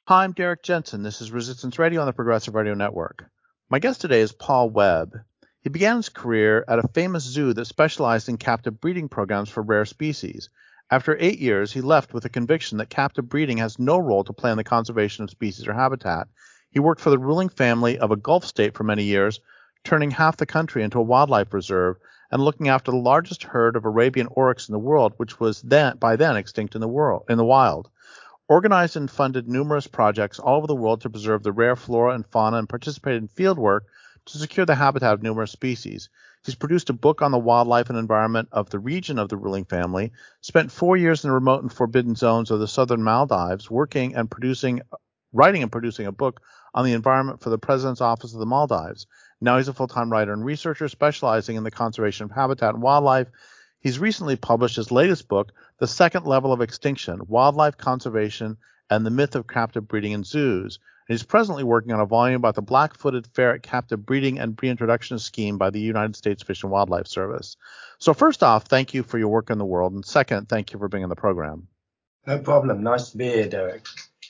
Hi, I'm Derek Jensen. This is Resistance Radio on the Progressive Radio Network. My guest today is Paul Webb. He began his career at a famous zoo that specialized in captive breeding programs for rare species. After 8 years, he left with a conviction that captive breeding has no role to play in the conservation of species or habitat. He worked for the ruling family of a Gulf state for many years, turning half the country into a wildlife reserve and looking after the largest herd of Arabian oryx in the world, which was by then extinct in the wild. Organized and funded numerous projects all over the world to preserve the rare flora and fauna and participated in field work to secure the habitat of numerous species. He's produced a book on the wildlife and environment of the region of the ruling family, spent 4 years in the remote and forbidden zones of the southern Maldives, writing and producing a book on the environment for the President's Office of the Maldives. Now he's a full-time writer and researcher specializing in the conservation of habitat and wildlife. He's recently published his latest book, The Second Level of Extinction, Wildlife Conservation and the Myth of Captive Breeding in Zoos. And he's presently working on a volume about the black-footed ferret captive breeding and reintroduction scheme by the United States Fish and Wildlife Service. So first off, thank you for your work in the world. And second, thank you for being on the program. No problem. Nice to be here, Derek.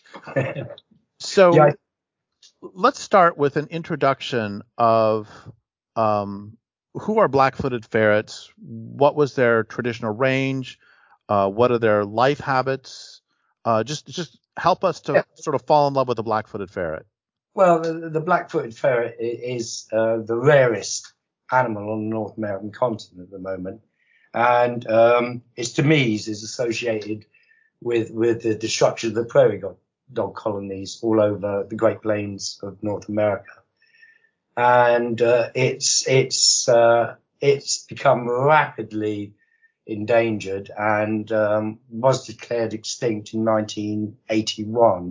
So let's start with an introduction of who are black-footed ferrets? What was their traditional range? What are their life habits? Just help us to sort of fall in love with the black-footed ferret. Well, the black-footed ferret is the rarest animal on the North American continent at the moment, and its demise is associated with the destruction of the prairie dog colonies all over the Great Plains of North America. And it's become rapidly endangered and was declared extinct in 1981,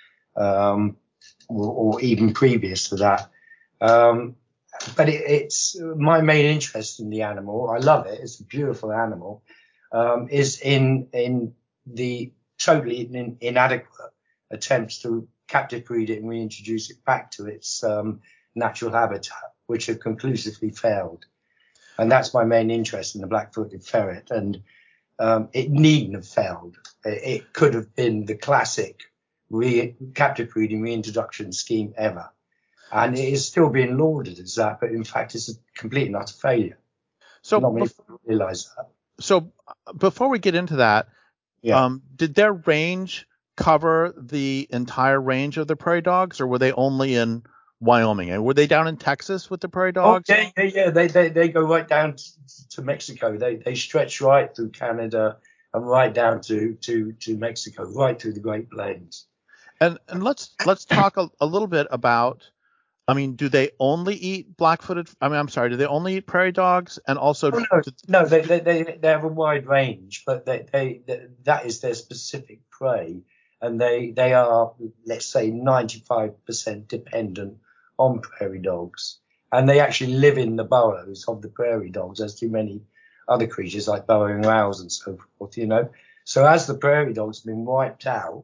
or even previous to that. But it's my main interest in the animal. I love it. It's a beautiful animal. Is in the totally inadequate attempts to captive breed it and reintroduce it back to its natural habitat, which have conclusively failed. And that's my main interest in the black-footed ferret. And it needn't have failed. It could have been the classic captive breeding reintroduction scheme ever. And it is still being lauded as that, but in fact it's a complete and utter failure. So not many people realize that. So before we get into that, did their range cover the entire range of the prairie dogs, or were they only in Wyoming? And were they down in Texas with the prairie dogs? Oh, yeah. They go right down to Mexico. They stretch right through Canada and right down to Mexico, right through the Great Plains. And let's talk a little bit about. I mean, do they only eat black-footed? Do they only eat prairie dogs? And also, no, they have a wide range, but that is their specific prey, and they are, let's say, 95% dependent on prairie dogs, and they actually live in the burrows of the prairie dogs, as do many other creatures like burrowing owls and so forth. So as the prairie dogs have been wiped out,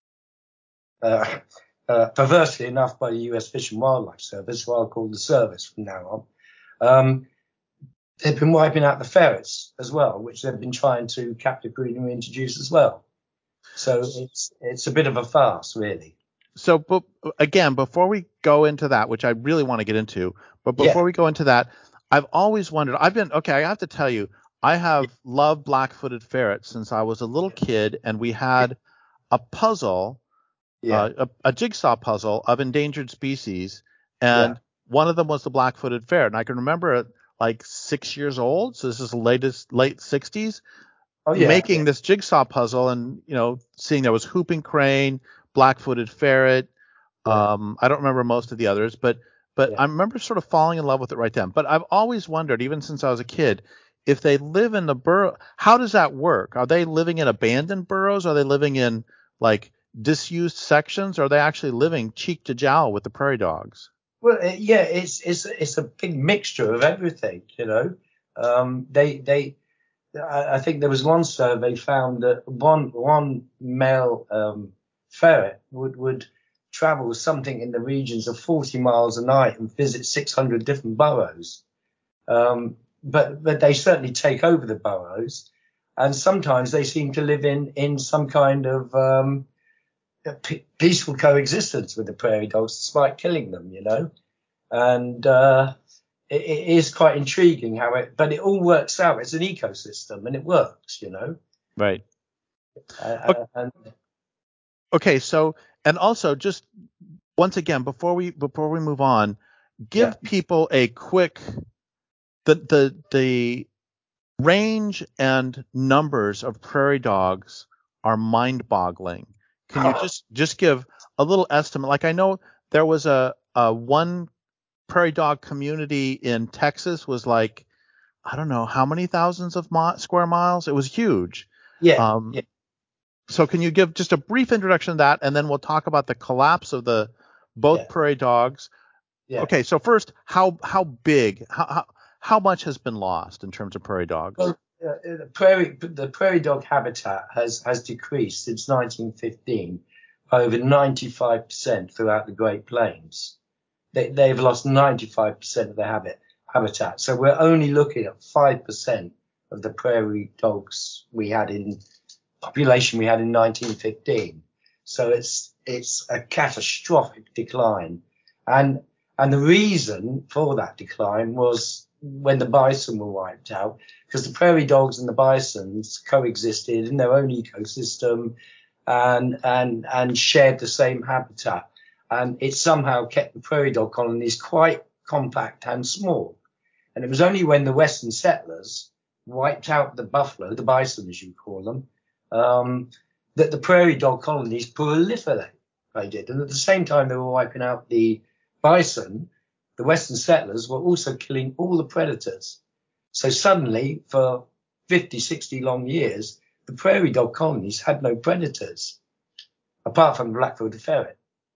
perversely enough by the U.S. Fish and Wildlife Service, who I'll call the service from now on, they've been wiping out the ferrets as well, which they've been trying to captive breed and reintroduce as well. So it's a bit of a farce, really. So, but again, before we go into that, which I really want to get into, but before we go into that, I've always wondered, I have to tell you, I have loved black-footed ferrets since I was a little kid, and we had a puzzle, a jigsaw puzzle of endangered species, and one of them was the black-footed ferret. And I can remember it like 6 years old, so this is the late 60s, making this jigsaw puzzle and, seeing there was whooping crane, black-footed ferret. I don't remember most of the others, but I remember sort of falling in love with it right then. But I've always wondered, even since I was a kid, if they live in the burrow, how does that work? Are they living in abandoned burrows? Are they living in like disused sections? Or are they actually living cheek to jowl with the prairie dogs? Well, it's a big mixture of everything, I think there was one survey found that one male ferret would travel something in the regions of 40 miles a night and visit 600 different burrows. But they certainly take over the burrows, and sometimes they seem to live in some kind of peaceful coexistence with the prairie dogs despite killing them, and it is quite intriguing but it all works out. It's an ecosystem and it works, Right. And Okay. So, and also just once again, before we move on, give people a quick, the range and numbers of prairie dogs are mind-boggling. Can you just give a little estimate? Like, I know there was a one prairie dog community in Texas was like, I don't know how many thousands of square miles. It was huge. yeah. So can you give just a brief introduction to that, and then we'll talk about the collapse of both prairie dogs. Yeah. Okay, so first, how big, how much has been lost in terms of prairie dogs? Well, the prairie dog habitat has decreased since 1915 by over 95% throughout the Great Plains. They've lost 95% of their habitat. So we're only looking at 5% of the prairie dogs population we had in 1915. So it's a catastrophic decline. And the reason for that decline was when the bison were wiped out, because the prairie dogs and the bisons coexisted in their own ecosystem and shared the same habitat. And it somehow kept the prairie dog colonies quite compact and small. And it was only when the Western settlers wiped out the buffalo, the bison as you call them, that the prairie dog colonies proliferated. And at the same time they were wiping out the bison, the Western settlers were also killing all the predators. So suddenly, for 50, 60 long years, the prairie dog colonies had no predators, apart from the black-footed ferret.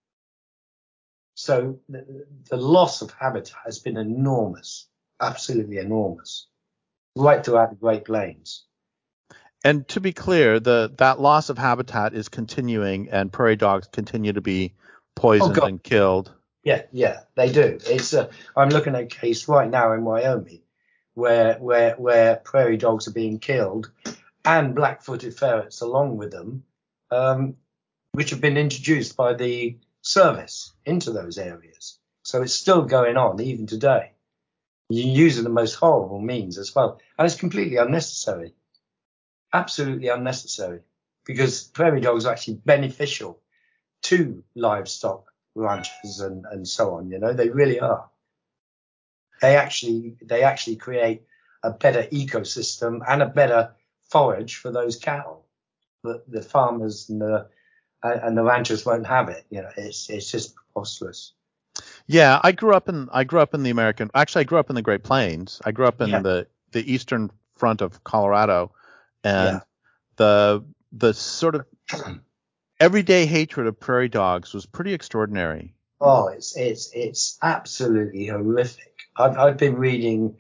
So the loss of habitat has been enormous, absolutely enormous, right throughout the Great Plains. And to be clear, that loss of habitat is continuing, and prairie dogs continue to be poisoned and killed. Yeah, they do. I'm looking at a case right now in Wyoming where prairie dogs are being killed and black-footed ferrets along with them, which have been introduced by the service into those areas. So it's still going on even today. You're using the most horrible means as well. And it's completely unnecessary. Absolutely unnecessary. Because prairie dogs are actually beneficial to livestock ranchers and so on. They really are. They actually create a better ecosystem and a better forage for those cattle. But the farmers and the ranchers won't have it. It's just preposterous. Yeah, I grew up in the American. Actually, I grew up in the Great Plains. I grew up in the eastern front of Colorado, and the sort of everyday hatred of prairie dogs was pretty extraordinary. Oh, it's absolutely horrific. I've been reading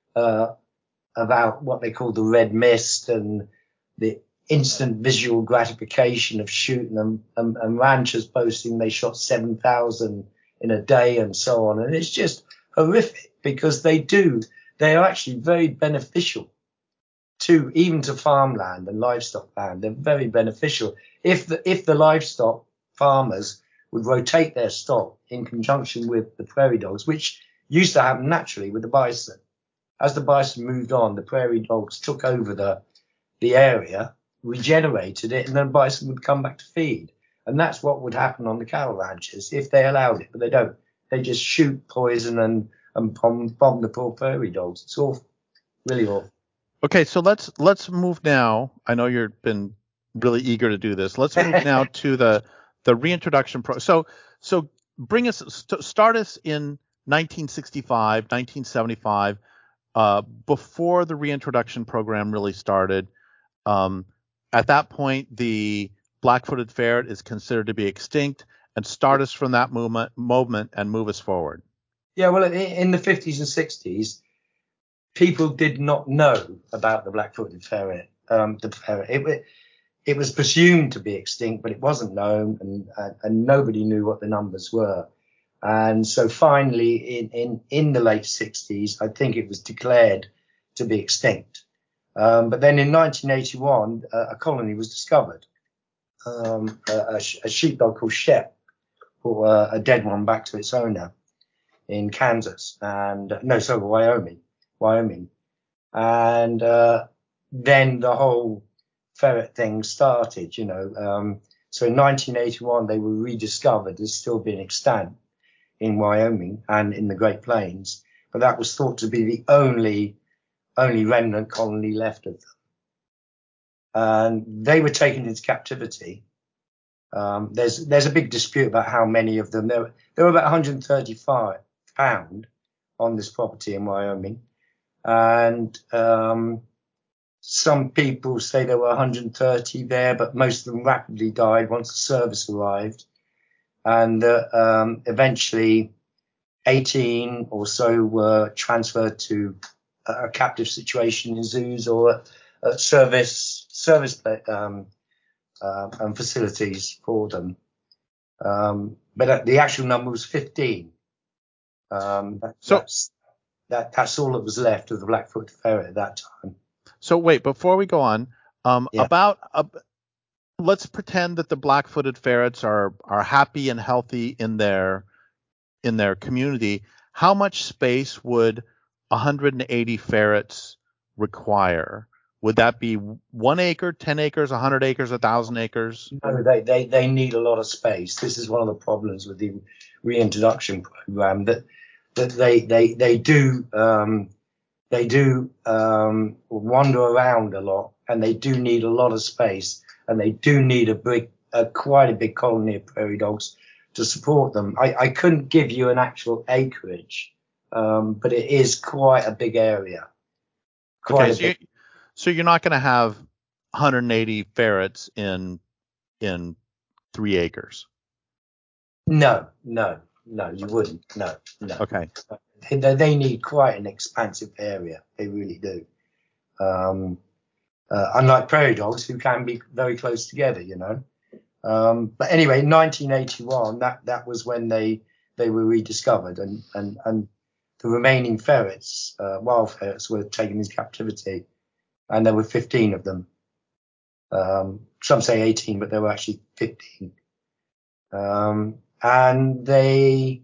about what they call the red mist and the instant visual gratification of shooting them, and ranchers posting they shot 7,000 in a day and so on. And it's just horrific because they are actually very beneficial even to farmland and livestock land. They're very beneficial. If the livestock farmers would rotate their stock in conjunction with the prairie dogs, which used to happen naturally with the bison. As the bison moved on, the prairie dogs took over the area, regenerated it, and then bison would come back to feed. And that's what would happen on the cattle ranches if they allowed it, but they don't. They just shoot poison and bomb the poor prairie dogs. It's awful, really awful. Okay, so let's move now. I know you've been really eager to do this. Let's move now to the reintroduction So start us in 1965, 1975, before the reintroduction program really started. At that point, the black-footed ferret is considered to be extinct, and start us from that movement and move us forward. Yeah, well, in the 50s and 60s, people did not know about the black-footed ferret. The ferret. It was presumed to be extinct, but it wasn't known, and nobody knew what the numbers were. And so finally, in the late 60s, I think it was declared to be extinct. But then in 1981, a colony was discovered. a sheepdog called Shep, brought a dead one back to its owner in Kansas and no, sorry, Wyoming. And then the whole ferret thing started, So in 1981, they were rediscovered as still being extant in Wyoming and in the Great Plains, but that was thought to be the only remnant colony left of them. And they were taken into captivity. There's a big dispute about how many of them. There were about 135 found on this property in Wyoming, and some people say there were 130 there, but most of them rapidly died once the service arrived, and eventually 18 or so were transferred to a captive situation in zoos or service and facilities for them. But the actual number was 15. That's all that was left of the Black-footed ferret at that time. So wait, before we go on, let's pretend that the black-footed ferrets are happy and healthy in their community. How much space would 180 ferrets require? Would that be 1 acre, 10 acres, 100 acres, 1,000 acres? No, they need a lot of space. This is one of the problems with the reintroduction program, that they do wander around a lot, and they do need a lot of space, and they do need quite a big colony of prairie dogs to support them. I couldn't give you an actual acreage, but it is quite a big area. So you're not going to have 180 ferrets in 3 acres. No, you wouldn't. No. Okay. They need quite an expansive area. They really do. Unlike prairie dogs, who can be very close together, But anyway, in 1981, that was when they were rediscovered, and the remaining ferrets, wild ferrets, were taken into captivity, and there were 15 of them. Some say 18, but there were actually 15. And they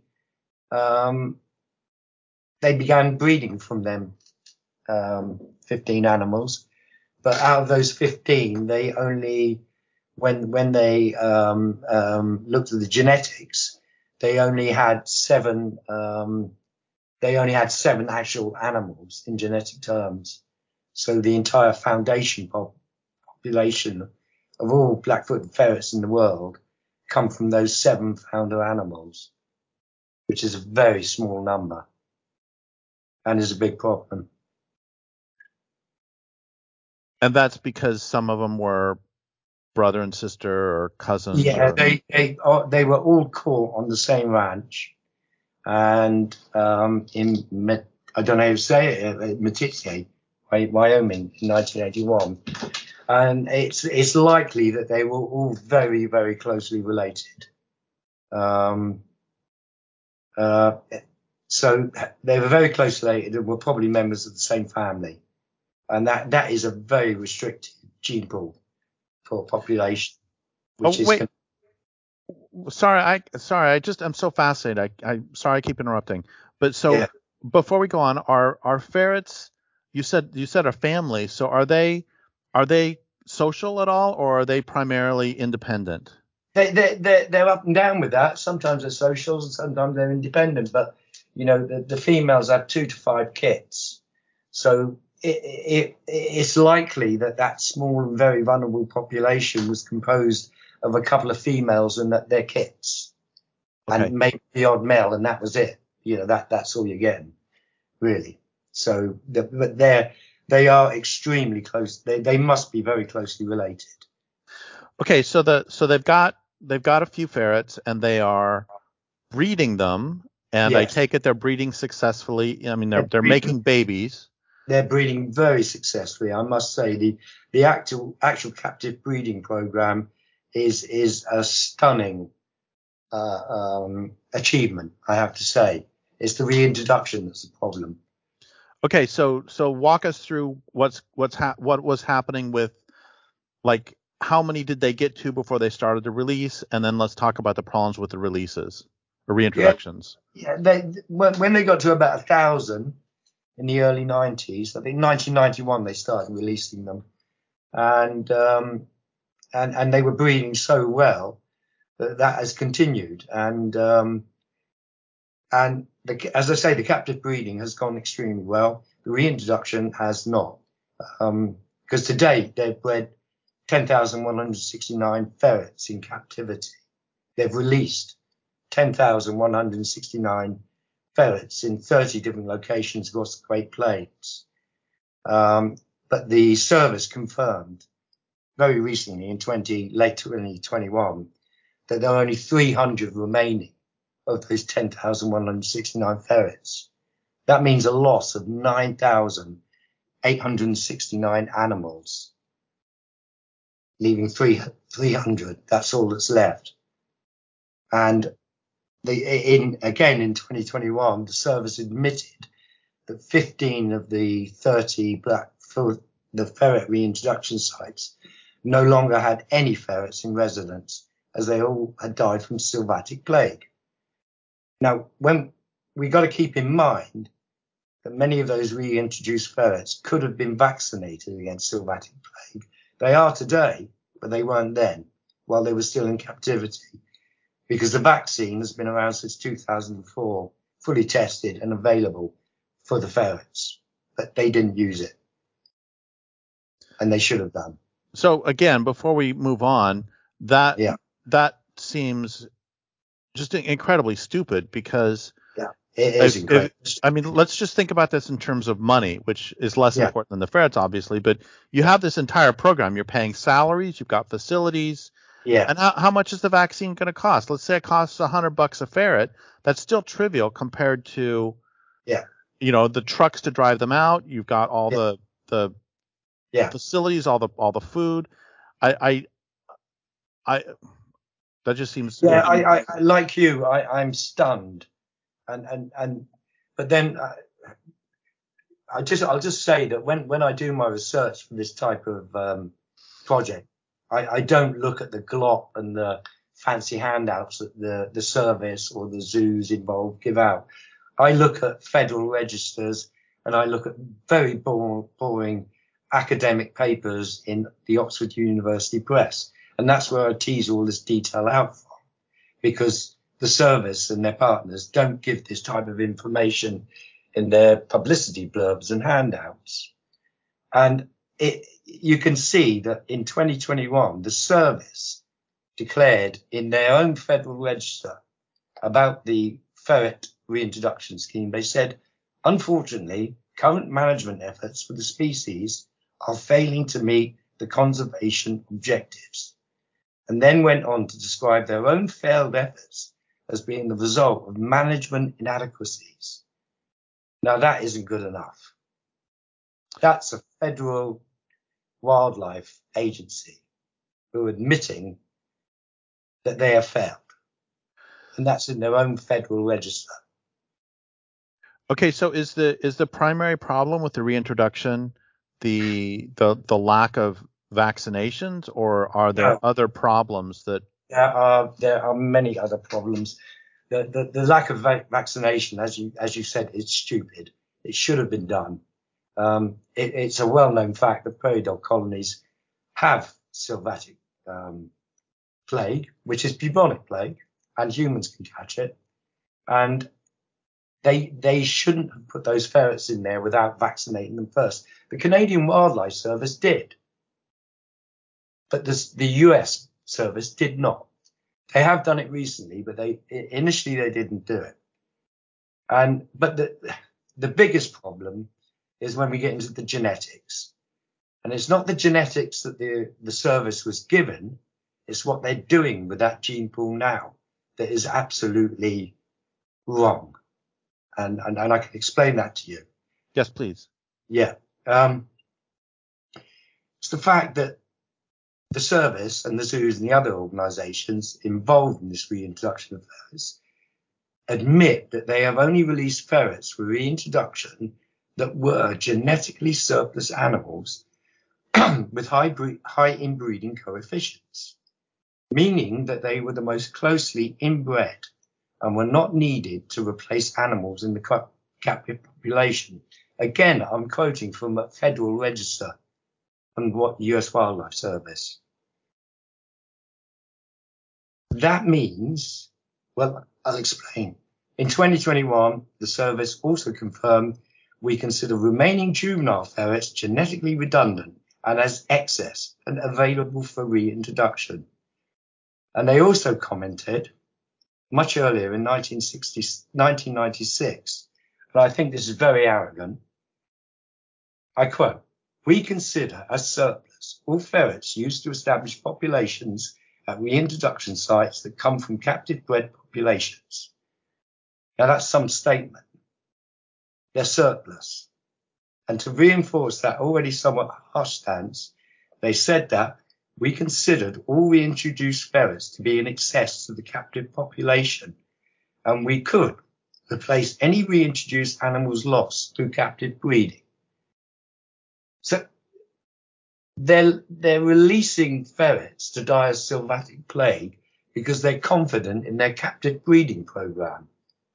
began breeding from them, 15 animals. But out of those 15, they only, when they looked at the genetics, they only had 7 actual animals in genetic terms. So the entire foundation population of all black-footed ferrets in the world come from those 7 founder animals, which is a very small number and is a big problem. And that's because some of them were brother and sister or cousins. Yeah, they were all caught on the same ranch, and I don't know how to say it, Matitzay, Wyoming, in 1981. And it's likely that they were all very, very closely related. So they were very closely related and were probably members of the same family. And that is a very restricted gene pool for population. Sorry, I'm so fascinated. I'm sorry I keep interrupting. But so Before we go on, are ferrets, you said a family, so are they social at all, or are they primarily independent? They're up and down with that. Sometimes they're socials and sometimes they're independent. But the females have 2 to 5 kits, so it's likely that small and very vulnerable population was composed of a couple of females and their kits, and maybe the odd male, and that was it. That's all you're getting, really. So, but they are extremely close. They must be very closely related. Okay, so they've got a few ferrets, and they are breeding them, and yes. I take it they're breeding successfully. I mean, they're making babies. They're breeding very successfully. I must say the actual captive breeding program is a stunning achievement. I have to say, it's the reintroduction that's the problem. Okay, so walk us through what was happening with, like, how many did they get to before they started the release? And then let's talk about the problems with the releases or reintroductions. Yeah. When they got to about 1,000 in the early 90s, I think 1991 they started releasing them, and they were breeding so well that has continued, and as I say, the captive breeding has gone extremely well. The reintroduction has not, because to date they've bred 10,169 ferrets in captivity. They've released 10,169 ferrets in 30 different locations across the Great Plains. But the service confirmed very recently in late 2021 that there are only 300 remaining of those 10,169 ferrets. That means a loss of 9,869 animals, leaving 300. That's all that's left. And in 2021, the service admitted that 15 of the 30 the ferret reintroduction sites no longer had any ferrets in residence, as they all had died from sylvatic plague. Now, we got to keep in mind that many of those reintroduced ferrets could have been vaccinated against sylvatic plague. They are today, but they weren't then, while they were still in captivity, because the vaccine has been around since 2004, fully tested and available for the ferrets, but they didn't use it, and they should have done. So again, before we move on, that seems just incredibly stupid, because it is incredible. I mean, let's just think about this in terms of money, which is less important than the ferrets, obviously. But you have this entire program. You're paying salaries. You've got facilities. Yeah. And how much is the vaccine going to cost? Let's say it costs $100 a ferret. That's still trivial compared to, the trucks to drive them out. You've got all the facilities, all the food. I that just seems. Yeah, I like you. I'm stunned, but then I'll just say that when I do my research for this type of project, I don't look at the glop and the fancy handouts that the service or the zoos involved give out. I look at federal registers, and I look at very boring academic papers in the Oxford University Press. And that's where I tease all this detail out from, because the service and their partners don't give this type of information in their publicity blurbs and handouts. And you can see that in 2021, the service declared in their own federal register about the ferret reintroduction scheme. They said, unfortunately, current management efforts for the species are failing to meet the conservation objectives, and then went on to describe their own failed efforts as being the result of management inadequacies. Now, that isn't good enough. That's a federal wildlife agency who are admitting that they have failed, and that's in their own federal register. Okay, so is the primary problem with the reintroduction the lack of vaccinations, or are there other problems that? There are many other problems. The lack of vaccination, as you said, is stupid. It should have been done. It's a well-known fact that prairie dog colonies have sylvatic plague, which is bubonic plague, and humans can catch it. And they shouldn't have put those ferrets in there without vaccinating them first. The Canadian Wildlife Service did, but the US service did not. They have done it recently, but initially they didn't do it. But the biggest problem is when we get into the genetics, and it's not the genetics that the service was given; it's what they're doing with that gene pool now that is absolutely wrong. And I can explain that to you. Yes, please. Yeah. It's the fact that the service and the zoos and the other organisations involved in this reintroduction of ferrets admit that they have only released ferrets for reintroduction that were genetically surplus animals with high inbreeding coefficients, meaning that they were the most closely inbred and were not needed to replace animals in the captive population. Again, I'm quoting from a Federal Register and what US Wildlife Service. That means, well, I'll explain. In 2021, the service also confirmed we consider remaining juvenile ferrets genetically redundant and as excess and available for reintroduction. And they also commented much earlier in 1996, and I think this is very arrogant. I quote, "We consider as surplus all ferrets used to establish populations at reintroduction sites that come from captive bred populations." Now that's some statement. They're surplus. And to reinforce that already somewhat harsh stance, they said that we considered all reintroduced ferrets to be in excess of the captive population, and we could replace any reintroduced animals lost through captive breeding. So they're releasing ferrets to die of sylvatic plague because they're confident in their captive breeding program.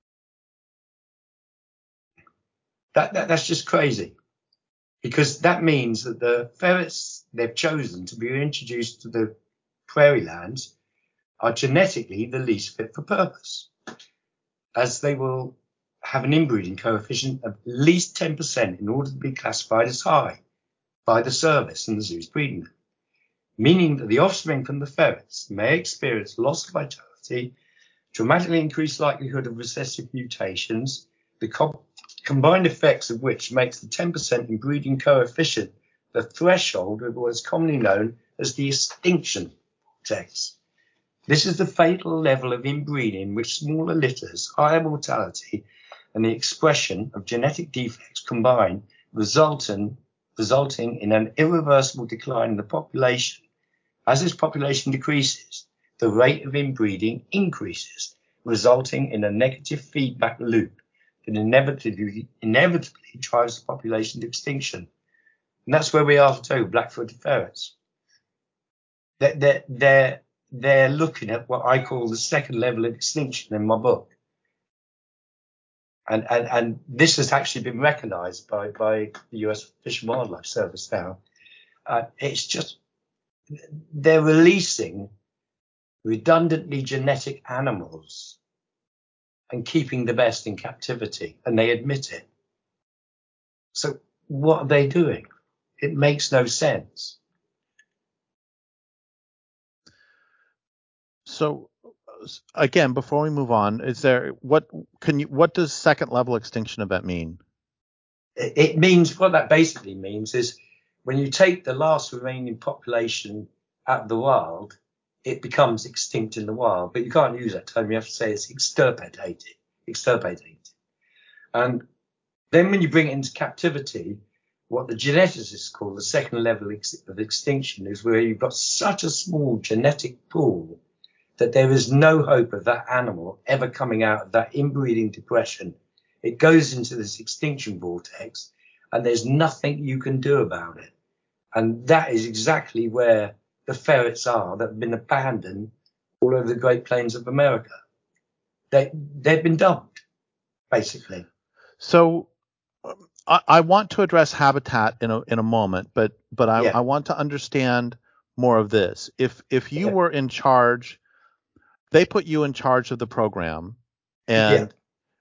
That's just crazy, because that means that the ferrets they've chosen to be introduced to the prairie lands are genetically the least fit for purpose, as they will have an inbreeding coefficient of at least 10% in order to be classified as high by the service and the zoos breeding them, meaning that the offspring from the ferrets may experience loss of vitality, dramatically increased likelihood of recessive mutations, the combined effects of which makes the 10% inbreeding coefficient the threshold of what is commonly known as the extinction vortex. This is the fatal level of inbreeding which smaller litters, higher mortality, and the expression of genetic defects combine, resulting in an irreversible decline in the population. As this population decreases, the rate of inbreeding increases, resulting in a negative feedback loop that inevitably drives the population to extinction. And that's where we are today with black-footed ferrets. They're looking at what I call the second level of extinction in my book. And this has actually been recognised by the US Fish and Wildlife Service now. It's just, they're releasing redundantly genetic animals and keeping the best in captivity, and they admit it. So what are they doing? It makes no sense. So again, before we move on, what does second level extinction event mean? It means, what that basically means is when you take the last remaining population out of the wild, it becomes extinct in the wild, but you can't use that term. You have to say it's extirpated. And then when you bring it into captivity, what the geneticists call the second level of extinction is where you've got such a small genetic pool that there is no hope of that animal ever coming out of that inbreeding depression. It goes into this extinction vortex, and there's nothing you can do about it. And that is exactly where the ferrets are that have been abandoned all over the Great Plains of America. They've been dumped, basically. So I want to address habitat in a moment, but I want to understand more of this. If you were in charge, they put you in charge of the program, and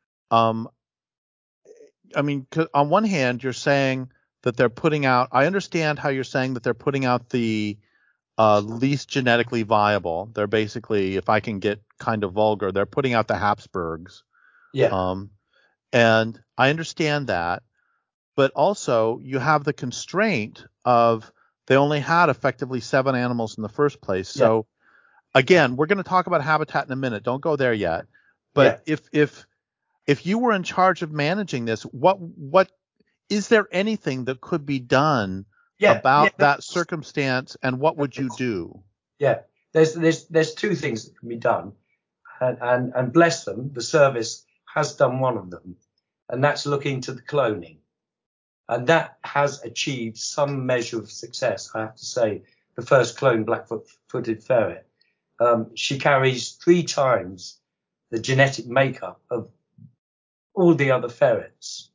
I mean, on one hand, you're saying that they're putting out. I understand how you're saying that they're putting out the least genetically viable. They're basically, if I can get kind of vulgar, they're putting out the Habsburgs. Yeah. And I understand that, but also you have the constraint of they only had effectively 7 animals in the first place. So again, we're going to talk about habitat in a minute. Don't go there yet. But if you were in charge of managing this, what is there anything that could be done about that circumstance, and what would you do? Yeah, there's 2 things that can be done, and bless them, the service has done one of them, and that's look into the cloning. And that has achieved some measure of success, I have to say. The first clone black-footed ferret, she carries 3 times the genetic makeup of all the other ferrets.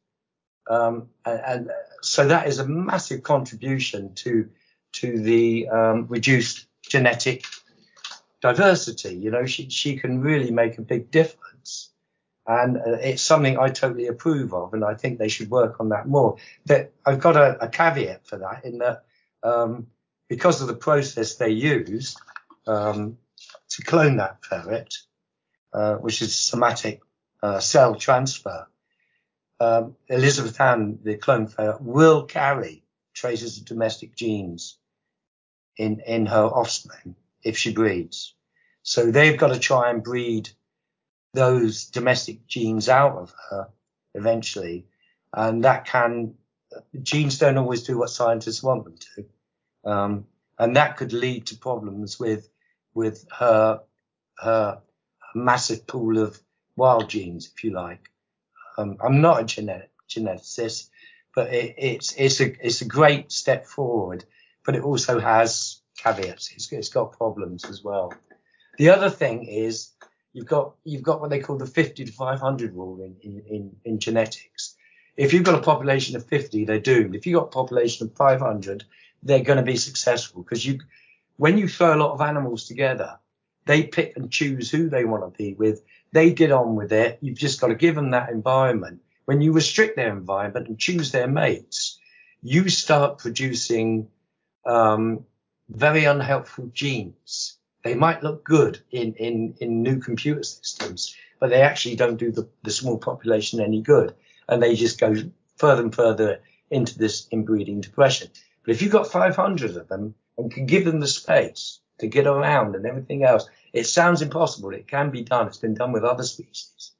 And so that is a massive contribution to the reduced genetic diversity. You know, she can really make a big difference. And it's something I totally approve of, and I think they should work on that more. That I've got a caveat for that, in that because of the process they use to clone that ferret, which is somatic cell transfer, Elizabeth Ann, the clone ferret, will carry traces of domestic genes in her offspring if she breeds. So they've got to try and breed those domestic genes out of her eventually, and genes don't always do what scientists want them to, and that could lead to problems with her massive pool of wild genes, if you like. I'm not a geneticist, but it's a great step forward, but it also has caveats. It's got problems as well. The other thing is, you've got what they call the 50 to 500 rule in genetics. If you've got a population of 50, they're doomed. If you've got a population of 500, they're going to be successful, because when you throw a lot of animals together, they pick and choose who they want to be with. They get on with it. You've just got to give them that environment. When you restrict their environment and choose their mates, you start producing very unhelpful genes. They might look good in new computer systems, but they actually don't do the small population any good. And they just go further and further into this inbreeding depression. But if you've got 500 of them and can give them the space to get around and everything else, it sounds impossible. It can be done. It's been done with other species,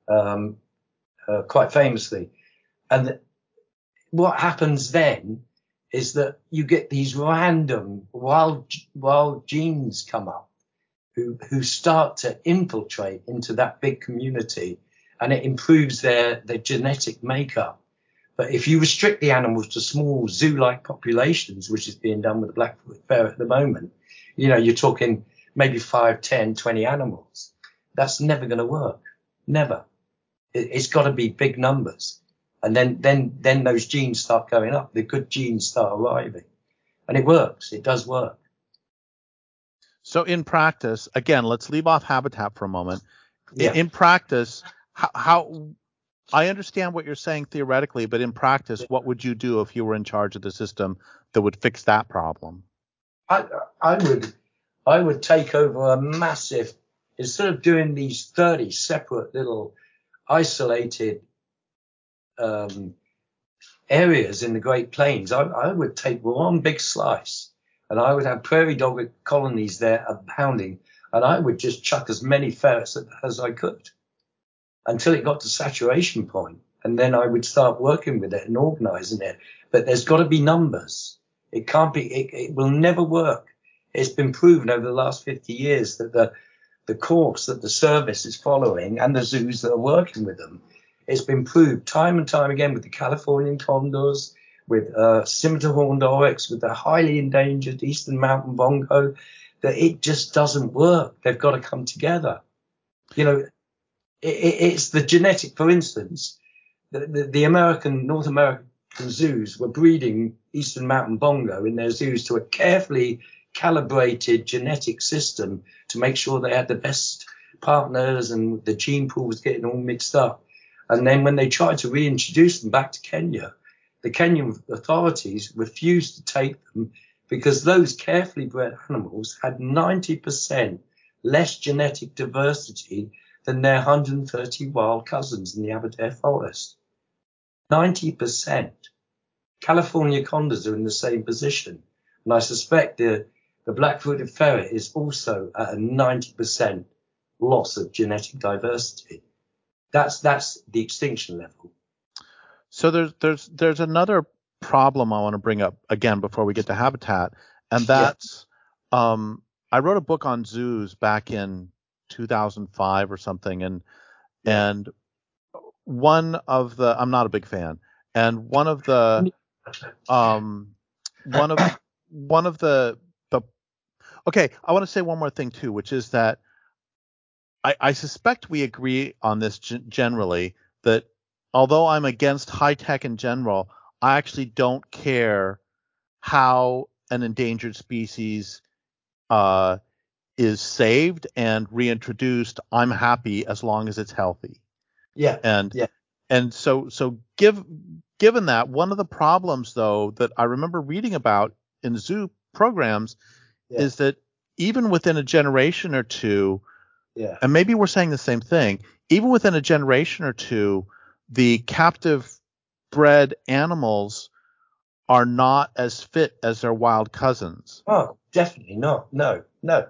quite famously. And what happens then is that you get these random wild genes come up who start to infiltrate into that big community, and it improves their genetic makeup. But if you restrict the animals to small zoo-like populations, which is being done with the black-footed ferret at the moment, you know, you're talking maybe 5, 10, 20 animals. That's never going to work. Never. It's got to be big numbers. And then those genes start going up. The good genes start arriving. And it works. It does work. So in practice, again, let's leave off habitat for a moment. Yeah. In practice, how I understand what you're saying theoretically, but in practice, what would you do if you were in charge of the system that would fix that problem? I would take over a massive, instead of doing these 30 separate little isolated areas in the Great Plains, I would take one big slice, and I would have prairie dog colonies there abounding, and I would just chuck as many ferrets as I could until it got to saturation point, and then I would start working with it and organizing it. But there's got to be numbers. It can't be. It will never work. It's been proven over the last 50 years that the course that the service is following and the zoos that are working with them, it's been proved time and time again with the Californian condors, with scimitar horned oryx, with the highly endangered eastern mountain bongo, that it just doesn't work. They've got to come together. You know, it's the genetic, for instance, the North American zoos were breeding eastern mountain bongo in their zoos to a carefully calibrated genetic system to make sure they had the best partners, and the gene pool was getting all mixed up. And then when they tried to reintroduce them back to Kenya, the Kenyan authorities refused to take them because those carefully bred animals had 90% less genetic diversity than their 130 wild cousins in the Aberdare forest. 90%. California condors are in the same position. And I suspect the black-footed ferret is also at a 90% loss of genetic diversity. That's the extinction level. So there's another problem I want to bring up again before we get to habitat, and that's I wrote a book on zoos back in 2005 or something, and one of the, I'm not a big fan, and one of the okay, I want to say one more thing too, which is that I suspect we agree on this generally, that although I'm against high tech in general, I actually don't care how an endangered species is saved and reintroduced. I'm happy as long as it's healthy. Yeah. And Yeah. and so given that, one of the problems though that I remember reading about in zoo programs is that even within a generation or two, and maybe we're saying the same thing, even within a generation or two, the captive bred animals are not as fit as their wild cousins. Oh, definitely not. No.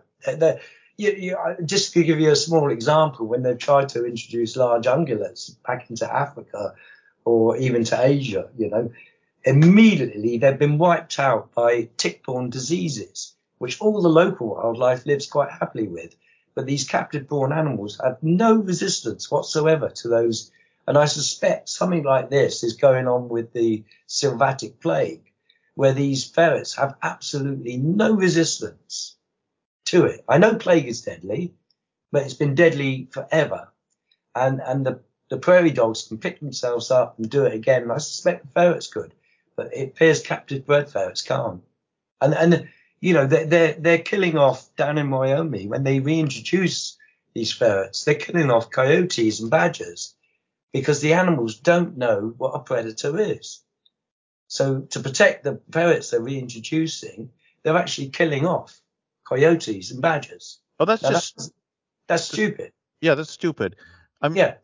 Just to give you a small example, when they've tried to introduce large ungulates back into Africa or even to Asia, immediately they've been wiped out by tick-borne diseases, which all the local wildlife lives quite happily with. But these captive-born animals have no resistance whatsoever to those. And I suspect something like this is going on with the sylvatic plague, where these ferrets have absolutely no resistance to it. I know plague is deadly, but it's been deadly forever. And the prairie dogs can pick themselves up and do it again. And I suspect the ferrets could, but it appears captive bred ferrets can't. And they're killing off down in Wyoming when they reintroduce these ferrets. They're killing off coyotes and badgers because the animals don't know what a predator is. So to protect the ferrets they're reintroducing, they're actually killing off coyotes and badgers. Oh, that's stupid. Yeah, that's stupid. Again,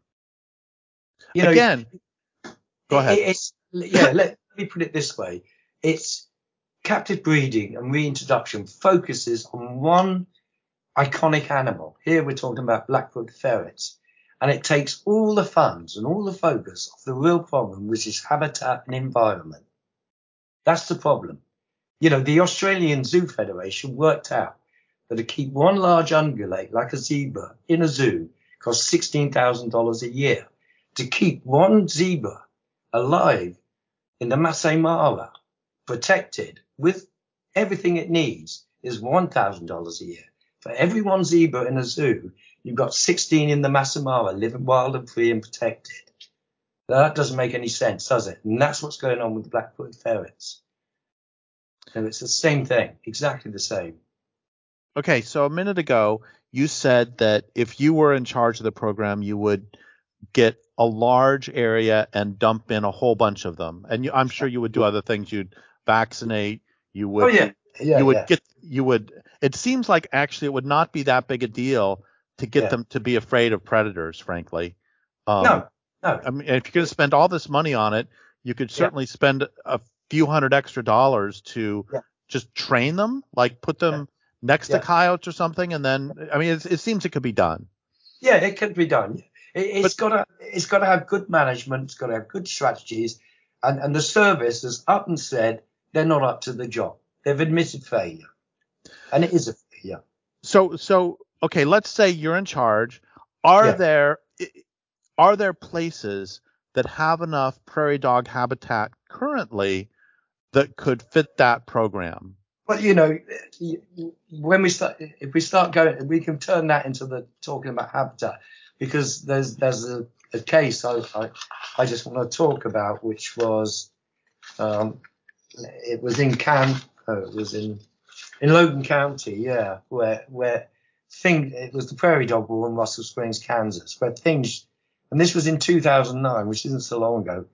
go ahead. Let me put it this way. It's captive breeding and reintroduction focuses on one iconic animal. Here we're talking about Blackfoot ferrets. And it takes all the funds and all the focus off the real problem, which is habitat and environment. That's the problem. The Australian Zoo Federation worked out that to keep one large ungulate like a zebra in a zoo costs $16,000 a year. To keep one zebra alive in the Masai Mara, protected with everything it needs, is $1,000 a year. For every one zebra in a zoo, you've got 16 in the Masai Mara living wild and free and protected. Now, that doesn't make any sense, does it? And that's what's going on with the Black-footed ferrets. And it's the same thing, exactly the same. Okay, so a minute ago, you said that if you were in charge of the program, you would get a large area and dump in a whole bunch of them. And I'm sure you would do other things. You'd vaccinate. You would. It seems like actually it would not be that big a deal to get them to be afraid of predators, frankly. No. I mean, if you're going to spend all this money on it, you could certainly spend a few $100 extra to just train them, like put them next to coyotes or something. And then, I mean, it seems it could be done. Yeah, it could be done. It's got to have good management. It's got to have good strategies. And the service has up and said they're not up to the job. They've admitted failure. And it is a failure. So okay, let's say you're in charge. Are there places that have enough prairie dog habitat currently that could fit that program? Well, when if we start going, we can turn that into talking about habitat, because there's a case I just want to talk about, which was it was in in Logan County, where it was the Prairie Dog War in Russell Springs, Kansas, where things, and this was in 2009, which isn't so long ago,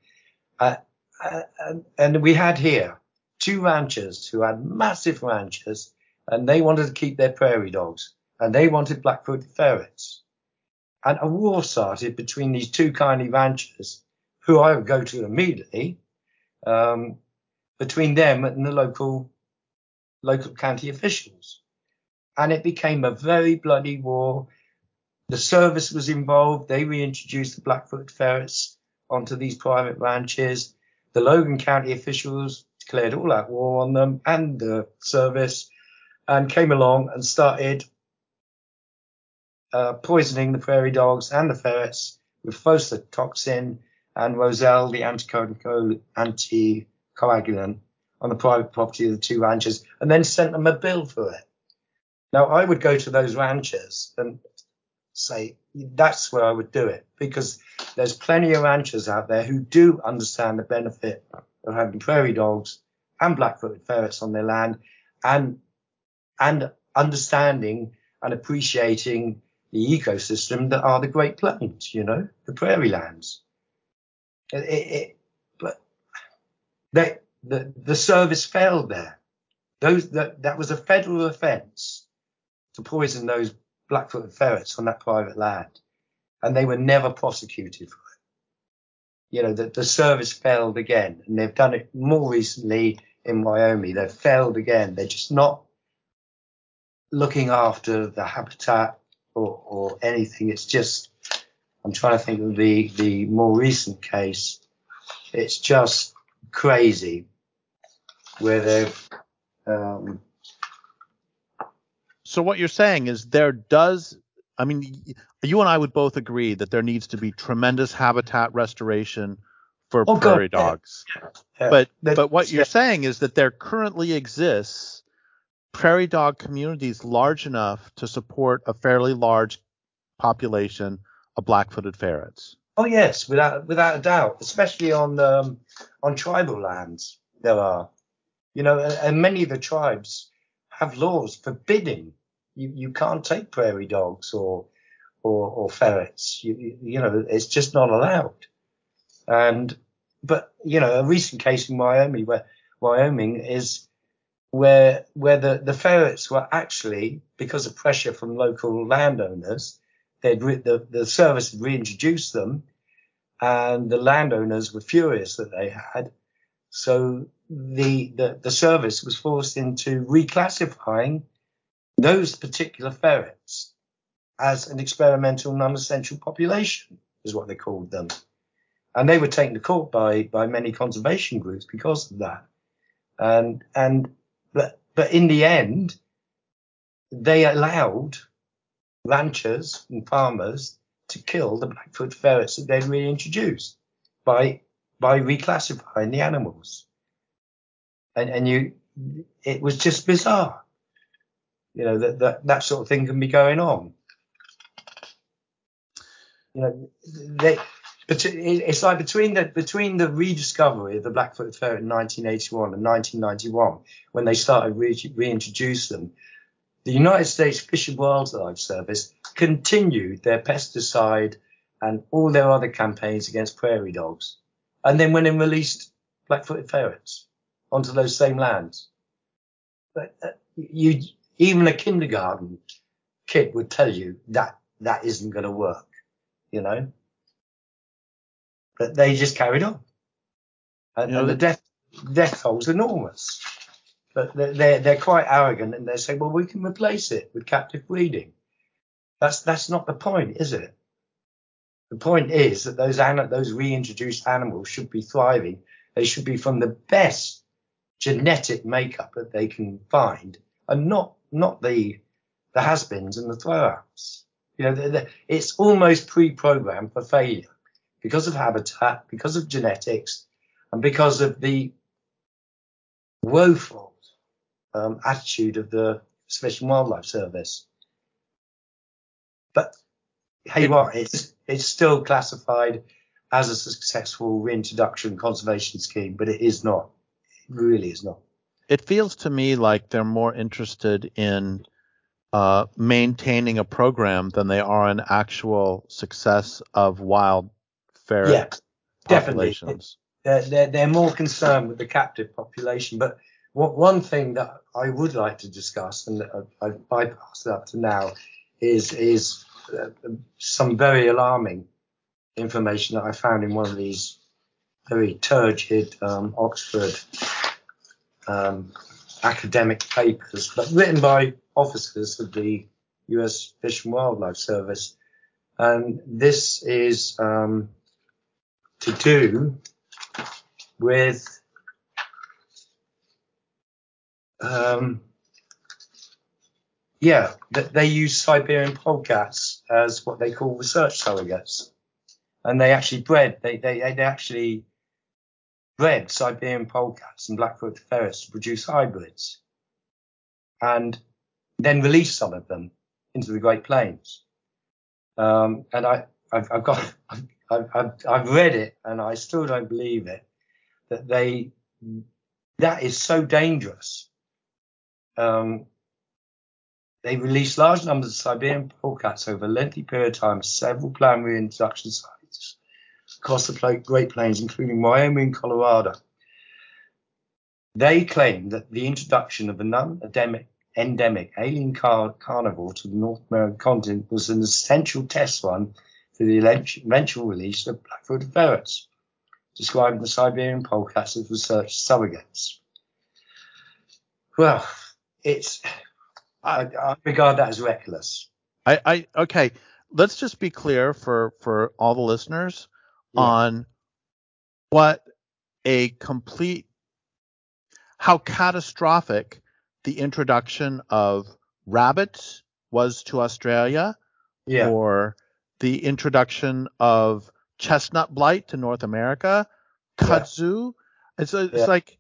and we had here two ranchers who had massive ranches, and they wanted to keep their prairie dogs, and they wanted Black-footed ferrets. And a war started between these two kindly ranchers, who I would go to immediately, between them and the local county officials. And it became a very bloody war. The service was involved. They reintroduced the Black-footed ferrets onto these private ranches. The Logan County officials declared all out war on them and the service, and came along and started poisoning the prairie dogs and the ferrets with aflatoxin and Roselle, the anticoagulant, on the private property of the two ranchers, and then sent them a bill for it. Now, I would go to those ranchers and say, that's where I would do it, because there's plenty of ranchers out there who do understand the benefit of having prairie dogs and black-footed ferrets on their land, and understanding and appreciating the ecosystem that are the Great Plains, the prairie lands. But the service failed there. That was a federal offence to poison those black-footed ferrets on that private land, and they were never prosecuted for it. The service failed again, and they've done it more recently in Wyoming. They've failed again. They're just not looking after the habitat or anything. It's just, I'm trying to think of the more recent case. It's just crazy where they've. So what you're saying is you and I would both agree that there needs to be tremendous habitat restoration for prairie dogs. Yeah. But what you're saying is that there currently exists prairie dog communities large enough to support a fairly large population of black-footed ferrets. Oh yes, without a doubt, especially on tribal lands there are, and many of the tribes have laws forbidding you can't take prairie dogs or ferrets. It's just not allowed. But a recent case in Wyoming is where the ferrets were actually, because of pressure from local landowners, the service had reintroduced them, and the landowners were furious that they had. So the service was forced into reclassifying those particular ferrets as an experimental non-essential population, is what they called them. And they were taken to court by many conservation groups because of that. But in the end, they allowed ranchers and farmers to kill the black-footed ferrets that they'd reintroduced by reclassifying the animals. And it was just bizarre. That sort of thing can be going on. It's like between the rediscovery of the black-footed ferret in 1981 and 1991, when they started reintroduce them, the United States Fish and Wildlife Service continued their pesticide and all their other campaigns against prairie dogs, and then went and released black-footed ferrets onto those same lands. But even a kindergarten kid would tell you that isn't going to work, But they just carried on, and the death toll's enormous. But they're quite arrogant, and they say, well, we can replace it with captive breeding. That's not the point, is it? The point is that those reintroduced animals should be thriving. They should be from the best genetic makeup that they can find, and not the has-beens and the throw-outs. It's almost pre-programmed for failure because of habitat, because of genetics, and because of the woeful attitude of the Fish and Wildlife Service. But hey, it's still classified as a successful reintroduction conservation scheme, but it is not. It really is not. It feels to me like they're more interested in maintaining a program than they are in actual success of wild ferret populations. Definitely. They're more concerned with the captive population. But one thing that I would like to discuss, and I've bypassed it up to now, is some very alarming information that I found in one of these very turgid Oxford academic papers, but written by officers of the US Fish and Wildlife Service. And this is to do with that they use Siberian polecats as what they call research surrogates. and they actually bred Siberian polecats and Black-footed ferrets to produce hybrids, and then released some of them into the Great Plains. And I've read it, and I still don't believe it, that is so dangerous. They released large numbers of Siberian polecats over a lengthy period of time at several planned reintroduction sites across the Great Plains, including Wyoming and Colorado. They claim that the introduction of a non-endemic alien carnivore to the North American continent was an essential test run for the eventual release of black-footed ferrets, describing the Siberian polecats as research surrogates. Well, I regard that as reckless. Okay. Let's just be clear for all the listeners on what how catastrophic the introduction of rabbits was to Australia, or the introduction of chestnut blight to North America, kudzu. It's like,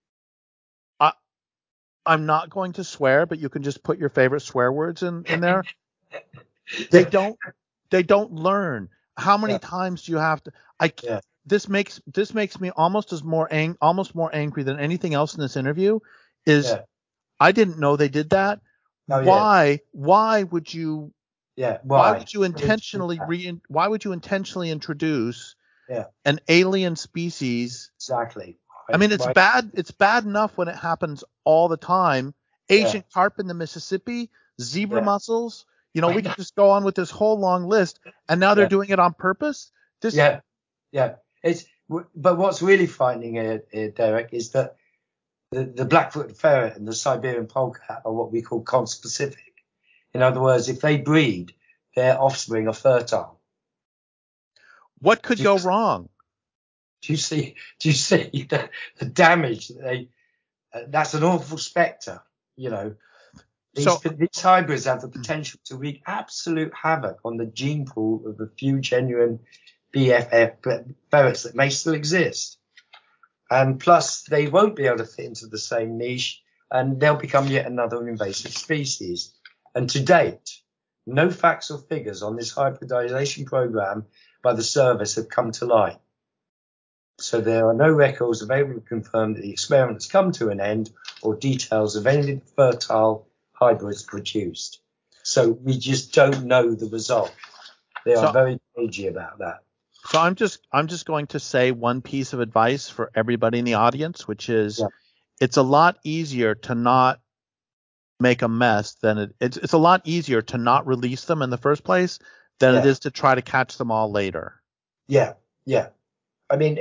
I'm not going to swear, but you can just put your favorite swear words in there. They don't learn. How many times do you have to? This makes me almost more angry than anything else in this interview. I didn't know they did that. Why would you? Why would you intentionally introduce an alien species? Exactly. I mean, it's bad. It's bad enough when it happens all the time. Asian carp in the Mississippi, zebra mussels. We could just go on with this whole long list, and now they're doing it on purpose. But what's really frightening here, Derek, is that the black-footed ferret and the Siberian polecat are what we call conspecific. In other words, if they breed, their offspring are fertile. What could go wrong? Do you see the damage that that's an awful spectre, These hybrids have the potential to wreak absolute havoc on the gene pool of the few genuine BFF ferrets that may still exist. And plus, they won't be able to fit into the same niche, and they'll become yet another invasive species. And to date, no facts or figures on this hybridization program by the service have come to light. So there are no records available to confirm that the experiment has come to an end, or details of any fertile hybrids produced. So we just don't know the result. They are very cagey about that. So I'm just going to say one piece of advice for everybody in the audience, which is it's a lot easier to not make a mess than it's a lot easier to not release them in the first place than it is to try to catch them all later. Yeah. I mean,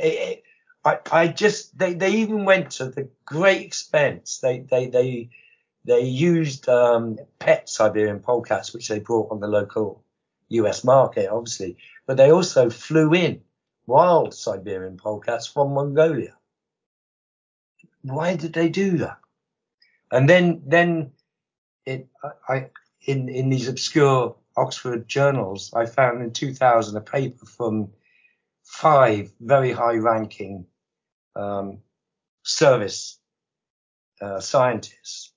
they even went to the great expense. They used pet Siberian polecats, which they brought on the local US market, obviously, but they also flew in wild Siberian polecats from Mongolia. Why did they do that? And then in these obscure Oxford journals, I found in 2000 a paper from 5 very high-ranking service scientists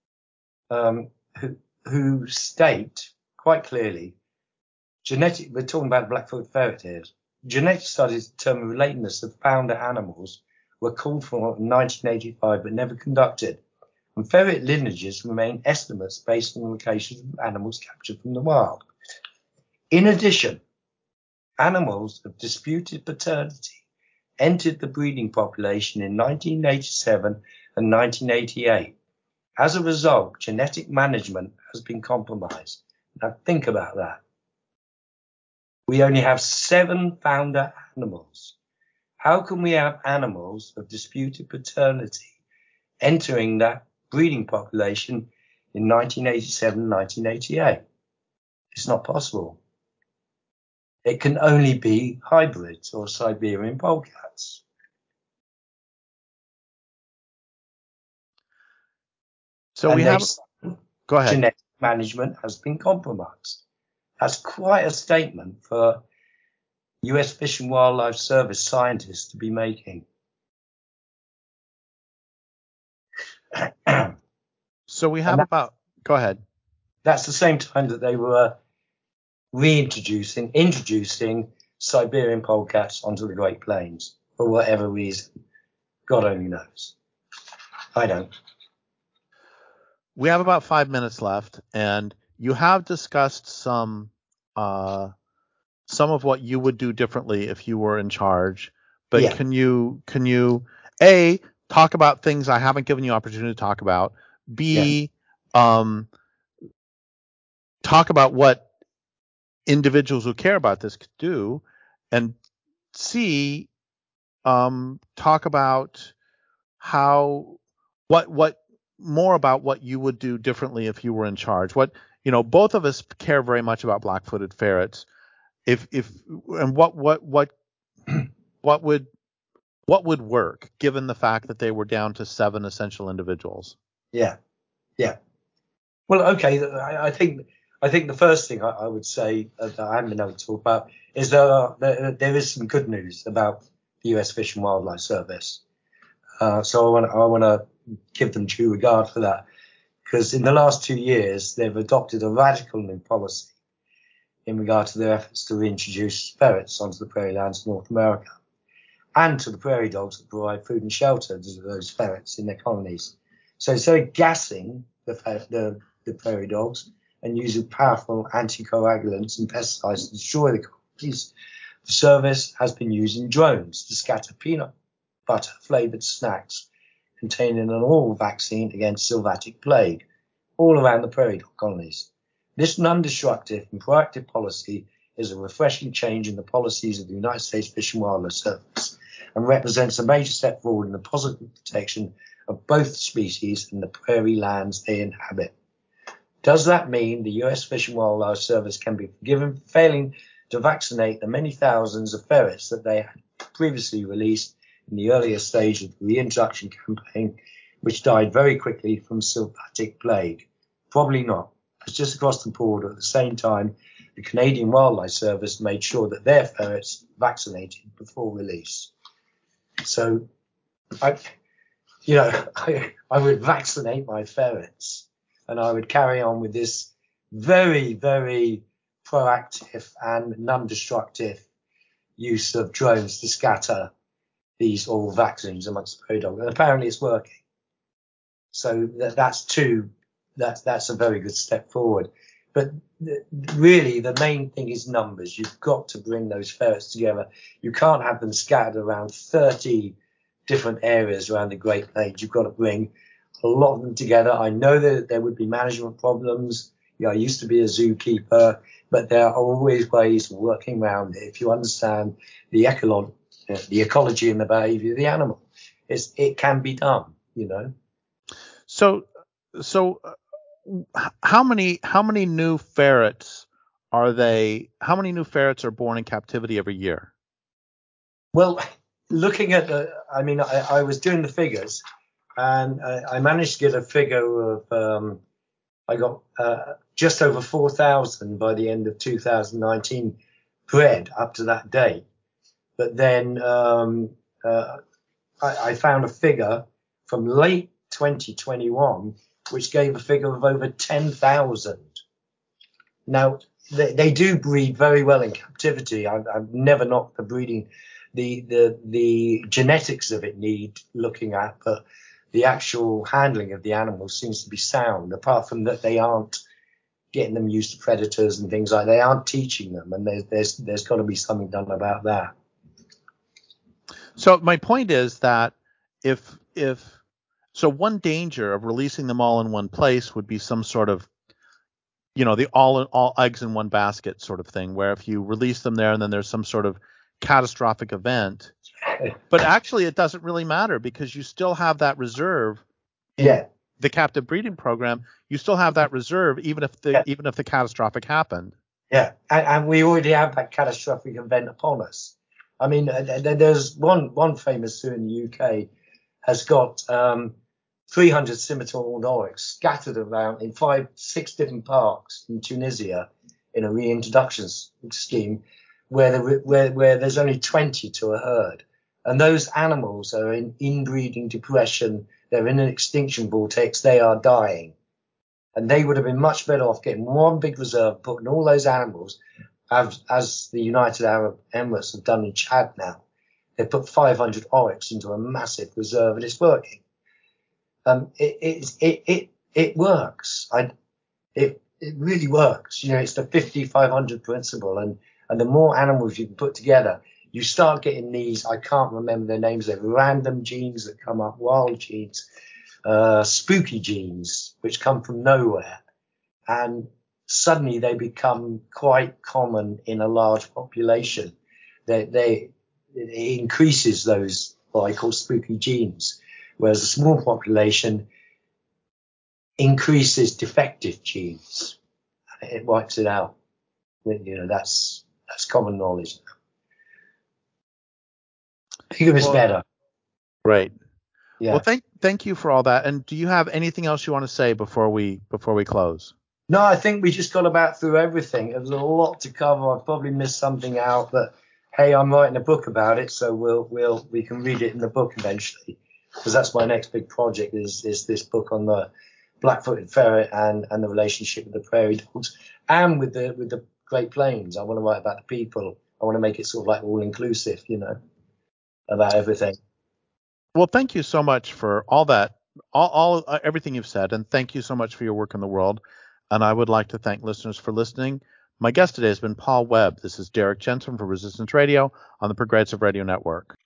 who state quite clearly we're talking about black-footed ferret here. Genetic studies determine relatedness of founder animals were called for in 1985 but never conducted. And ferret lineages remain estimates based on locations of animals captured from the wild. In addition, animals of disputed paternity entered the breeding population in 1987 and 1988. As a result, genetic management has been compromised. Now think about that. We only have 7 founder animals. How can we have animals of disputed paternity entering that breeding population in 1987, 1988? It's not possible. It can only be hybrids or Siberian polecats. So go ahead. Genetic management has been compromised. That's quite a statement for U.S. Fish and Wildlife Service scientists to be making. So we have go ahead. That's the same time that they were introducing Siberian polecats onto the Great Plains for whatever reason. God only knows. I don't. We have about 5 minutes left, and you have discussed some of what you would do differently if you were in charge. But Yeah. can you A, talk about things I haven't given you opportunity to talk about? B, talk about what individuals who care about this could do, and C, talk about what more about what you would do differently if you were in charge. Both of us care very much about black-footed ferrets. What would work given the fact that they were down to 7 essential individuals? Yeah. Well, okay. I think the first thing I would say that I haven't been able to talk about is there is some good news about the U.S. Fish and Wildlife Service. So I want to give them due regard for that, because in the last 2 years they've adopted a radical new policy in regard to their efforts to reintroduce ferrets onto the prairie lands of North America, and to the prairie dogs that provide food and shelter to those ferrets in their colonies. So instead of gassing the prairie dogs and using powerful anticoagulants and pesticides to destroy the colonies, the service has been using drones to scatter peanut butter flavoured snacks containing an oral vaccine against sylvatic plague all around the prairie dog colonies. This non-destructive and proactive policy is a refreshing change in the policies of the United States Fish and Wildlife Service, and represents a major step forward in the positive protection of both species and the prairie lands they inhabit. Does that mean the U.S. Fish and Wildlife Service can be forgiven for failing to vaccinate the many thousands of ferrets that they had previously released in the earlier stage of the reintroduction campaign, which died very quickly from sylvatic plague? Probably not. It's just across the border at the same time the Canadian Wildlife Service made sure that their ferrets vaccinated before release. So, I would vaccinate my ferrets, and I would carry on with this very, very proactive and non-destructive use of drones to scatter these oral vaccines amongst the prairie dog. And apparently it's working. So that's a very good step forward. But really, the main thing is numbers. You've got to bring those ferrets together. You can't have them scattered around 30 different areas around the Great Plains. You've got to bring a lot of them together. I know that there would be management problems. I used to be a zookeeper, but there are always ways of working around it if you understand the ecology and the behavior of the animal. It can be done, So how many new ferrets are born in captivity every year? Well, looking at I was doing the figures, and I managed to get a figure of I got just over 4,000 by the end of 2019 bred up to that date. But then I found a figure from late 2021 which gave a figure of over 10,000. Now, they do breed very well in captivity. I've never knocked the breeding. The genetics of it need looking at, but the actual handling of the animals seems to be sound, apart from that they aren't getting them used to predators and things like that. They aren't teaching them, and there's got to be something done about that. So my point is that so one danger of releasing them all in one place would be some sort of, the all eggs in one basket sort of thing, where if you release them there and then there's some sort of catastrophic event, but actually it doesn't really matter because you still have that reserve in the captive breeding program. You still have that reserve even if the catastrophic happened. Yeah, and we already have that catastrophic event upon us. I mean, there's one famous zoo in the UK has got 300 scimitar oryx scattered around in 5-6 different parks in Tunisia in a reintroduction scheme, where there's only 20 to a herd. And those animals are in inbreeding depression. They're in an extinction vortex. They are dying. And they would have been much better off getting one big reserve, putting all those animals, as the United Arab Emirates have done in Chad now. They put 500 oryx into a massive reserve, and it's working. It works. It really works. You know, it's the 50-500 principle, and the more animals you can put together, you start getting these, I can't remember their names, they're random genes that come up, wild genes, spooky genes, which come from nowhere. And suddenly they become quite common in a large population. It increases those, what I call spooky genes, whereas a small population increases defective genes. It wipes it out. You know, that's common knowledge. I think it was better. Great. Yeah. Well, thank you for all that. And do you have anything else you want to say before we close? No, I think we just got about through everything. There's a lot to cover. I've probably missed something out, but hey, I'm writing a book about it, so we can read it in the book eventually, because that's my next big project is this book on the black-footed ferret and the relationship with the prairie dogs and with the Great Plains. I want to write about the people. I want to make it sort of like all inclusive, you know, about everything. Well, thank you so much for all that, everything you've said, and thank you so much for your work in the world. And I would like to thank listeners for listening. My guest today has been Paul Webb. This is Derek Jensen for Resistance Radio on the Progressive Radio Network.